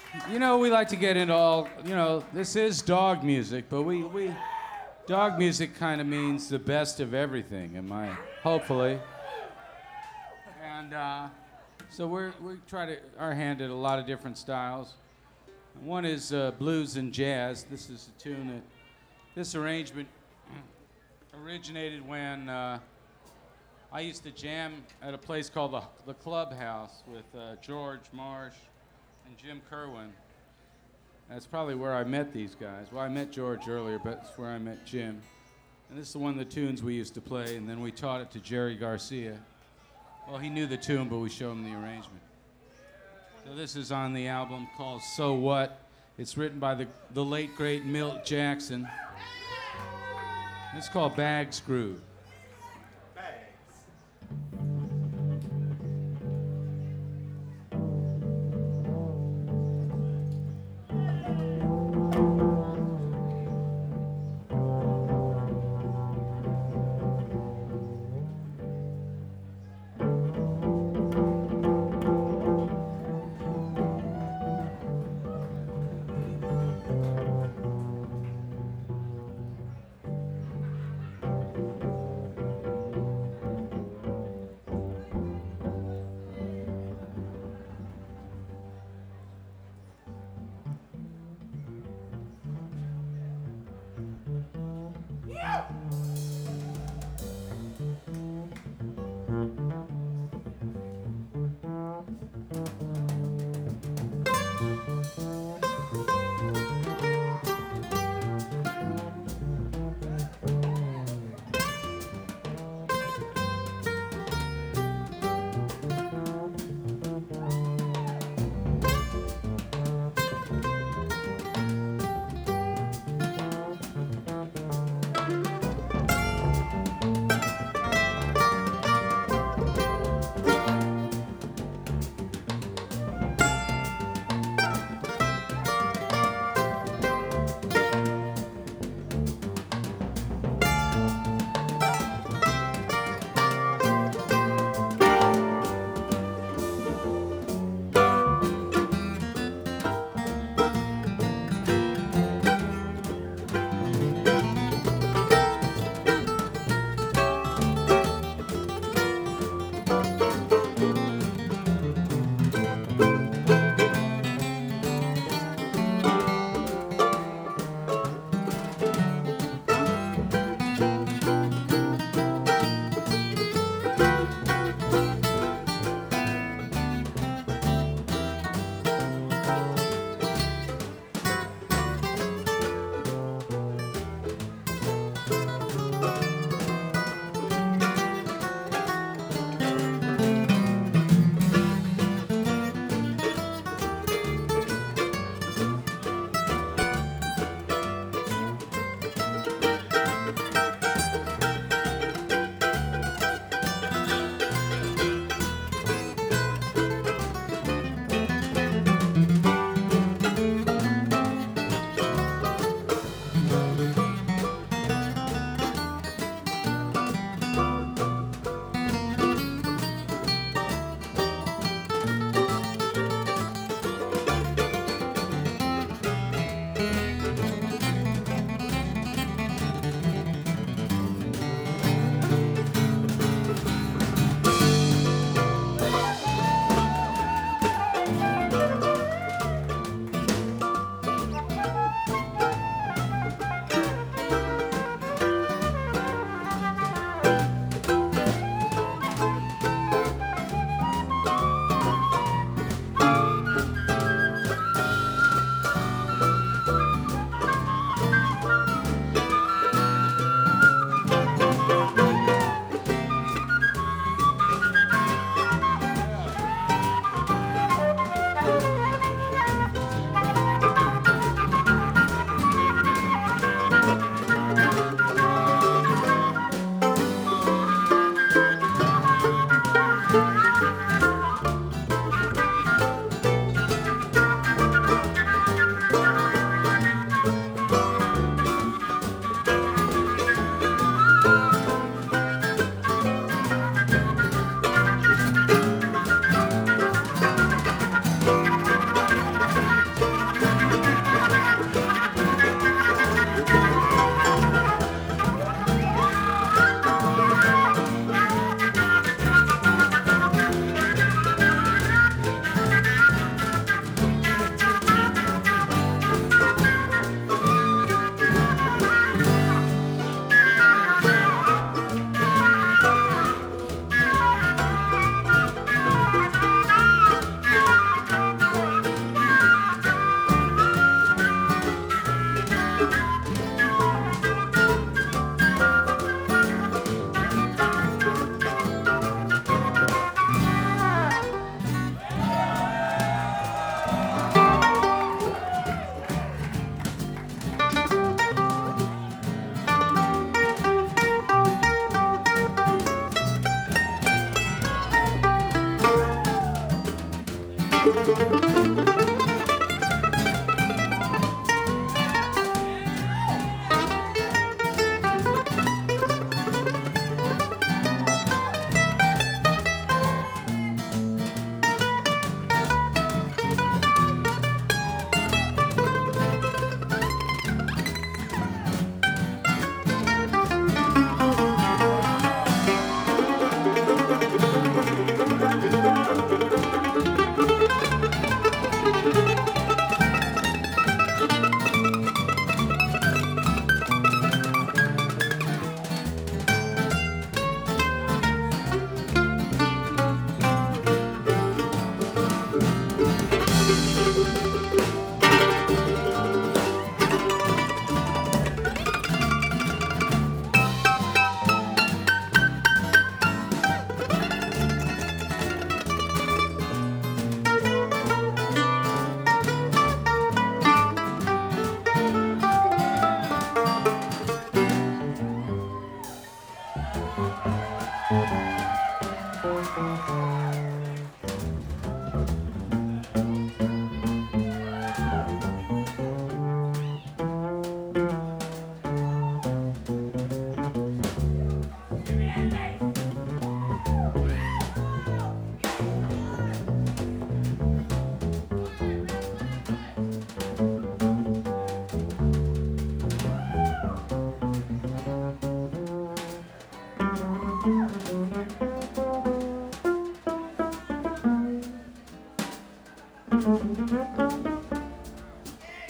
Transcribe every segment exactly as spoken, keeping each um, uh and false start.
You know, we like to get into all, you know, this is dog music, but we, we dog music kind of means the best of everything, am I? Hopefully. And uh, so we're, we try to, our hand at a lot of different styles. One is uh, blues and jazz. This is a tune that, this arrangement originated when uh, I used to jam at a place called the, the Clubhouse with uh, George Marsh and Jim Kerwin. That's probably where I met these guys. Well, I met George earlier, but it's where I met Jim. And this is one of the tunes we used to play, and then we taught it to Jerry Garcia. Well, he knew the tune, but we showed him the arrangement. So this is on the album called So What. It's written by the, the late, great Milt Jackson. It's called Bags Groove.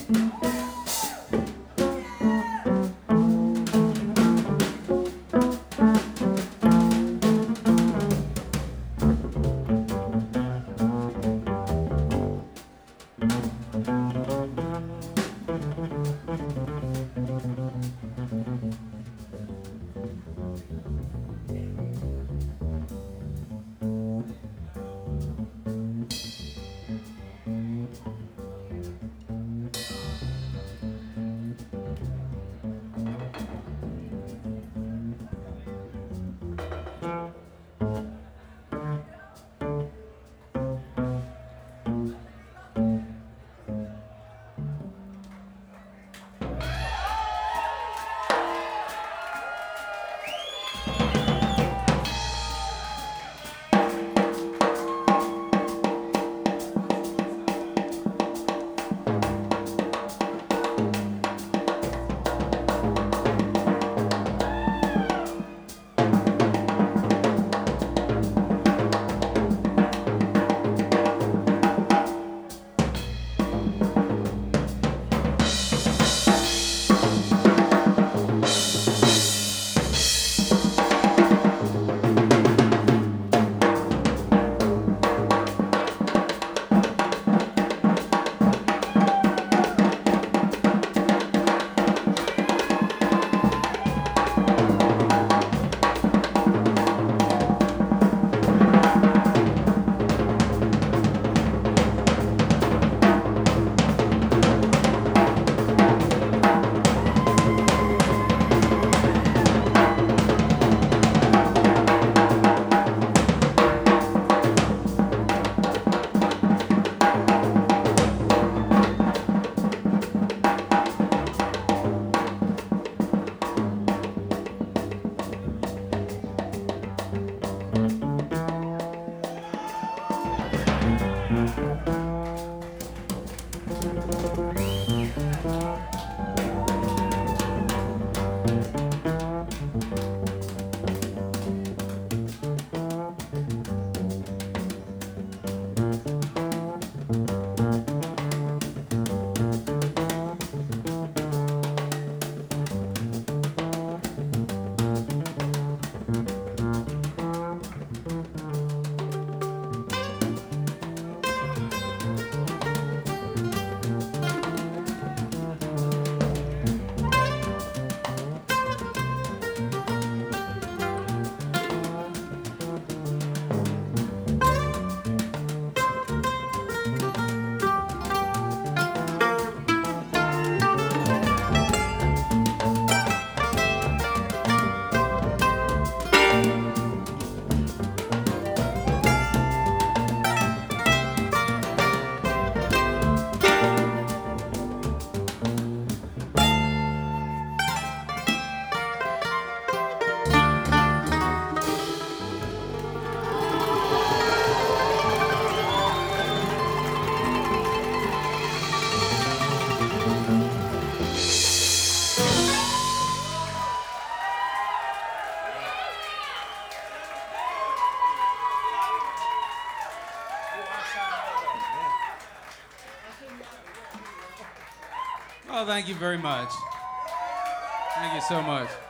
Oh, thank you very much. Thank you so much.